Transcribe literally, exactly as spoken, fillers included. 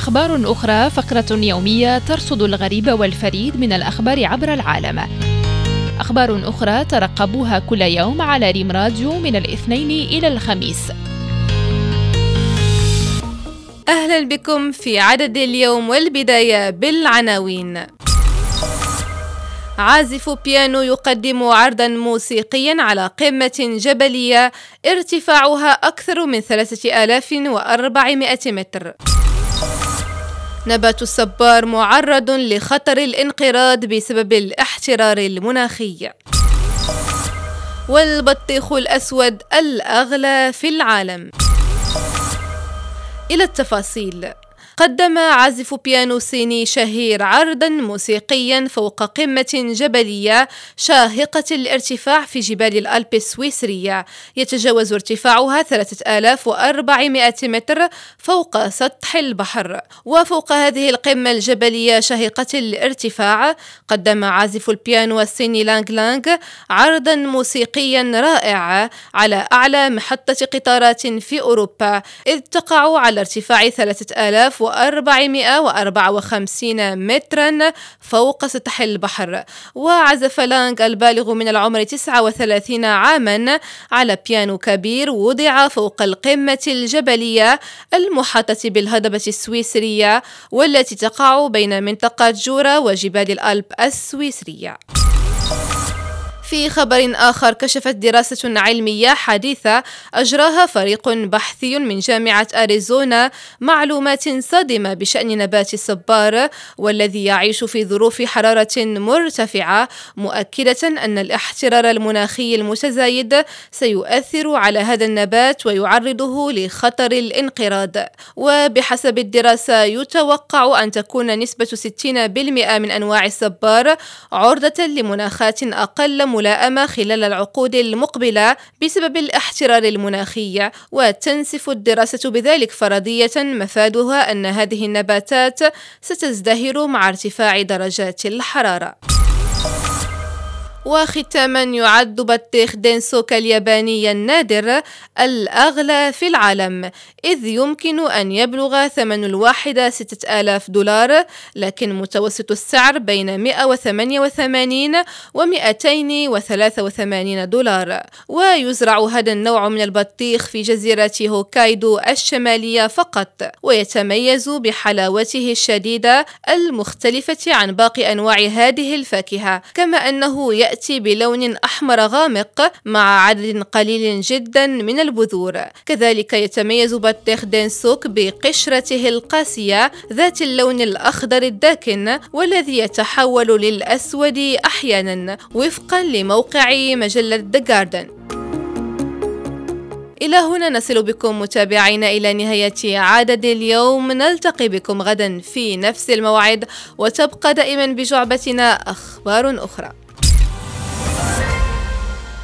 أخبار أخرى، فقرة يومية ترصد الغريب والفريد من الأخبار عبر العالم. أخبار أخرى ترقبوها كل يوم على ريم راديو من الاثنين إلى الخميس. أهلا بكم في عدد اليوم، والبداية بالعناوين. عازف بيانو يقدم عرضا موسيقيا على قمة جبلية ارتفاعها أكثر من ثلاثة آلاف وأربعمائة متر. نبات الصبار معرض لخطر الانقراض بسبب الاحترار المناخي. والبطيخ الأسود الأغلى في العالم. إلى التفاصيل. قدم عازف بيانو صيني شهير عرضاً موسيقياً فوق قمة جبلية شاهقة الارتفاع في جبال الألب السويسرية، يتجاوز ارتفاعها ثلاثة آلاف وأربعمائة متر فوق سطح البحر. وفوق هذه القمة الجبلية شاهقة الارتفاع، قدم عازف البيانو الصيني لانغ لانغ عرضاً موسيقياً رائع على أعلى محطة قطارات في أوروبا، إذ تقع على ارتفاع ثلاثة آلاف وأربعمائة وأربعة وخمسين مترا فوق سطح البحر. وعزف لانغ البالغ من العمر تسعة وثلاثين عاما على بيانو كبير وضع فوق القمة الجبلية المحاطة بالهضبة السويسرية، والتي تقع بين منطقة جورا وجبال الألب السويسرية. في خبر آخر، كشفت دراسة علمية حديثة أجراها فريق بحثي من جامعة أريزونا معلومات صادمة بشأن نبات الصبار، والذي يعيش في ظروف حرارة مرتفعة، مؤكدة أن الاحترار المناخي المتزايد سيؤثر على هذا النبات ويعرضه لخطر الانقراض. وبحسب الدراسة يتوقع أن تكون نسبة ستين بالمئة من أنواع الصبار عرضة لمناخات أقل ملائمة خلال العقود المقبلة بسبب الاحترار المناخي. وتنسف الدراسة بذلك فرضية مفادها أن هذه النباتات ستزدهر مع ارتفاع درجات الحرارة. وختاما، يعد بطيخ دينسوكا الياباني النادر الأغلى في العالم، إذ يمكن أن يبلغ ثمن الواحدة ستة آلاف دولار، لكن متوسط السعر بين مئة وثمانية وثمانين ومئتين وثلاثة وثمانين دولار. ويزرع هذا النوع من البطيخ في جزيرة هوكايدو الشمالية فقط، ويتميز بحلاوته الشديدة المختلفة عن باقي أنواع هذه الفاكهة، كما أنه يأتي يأتي بلون أحمر غامق مع عدد قليل جدا من البذور. كذلك يتميز بطيخ دينسوك بقشرته القاسية ذات اللون الأخضر الداكن، والذي يتحول للأسود أحيانا وفقا لموقع مجلة The Garden. إلى هنا نصل بكم متابعين إلى نهاية عدد اليوم، نلتقي بكم غدا في نفس الموعد، وتبقى دائما بجعبتنا أخبار أخرى.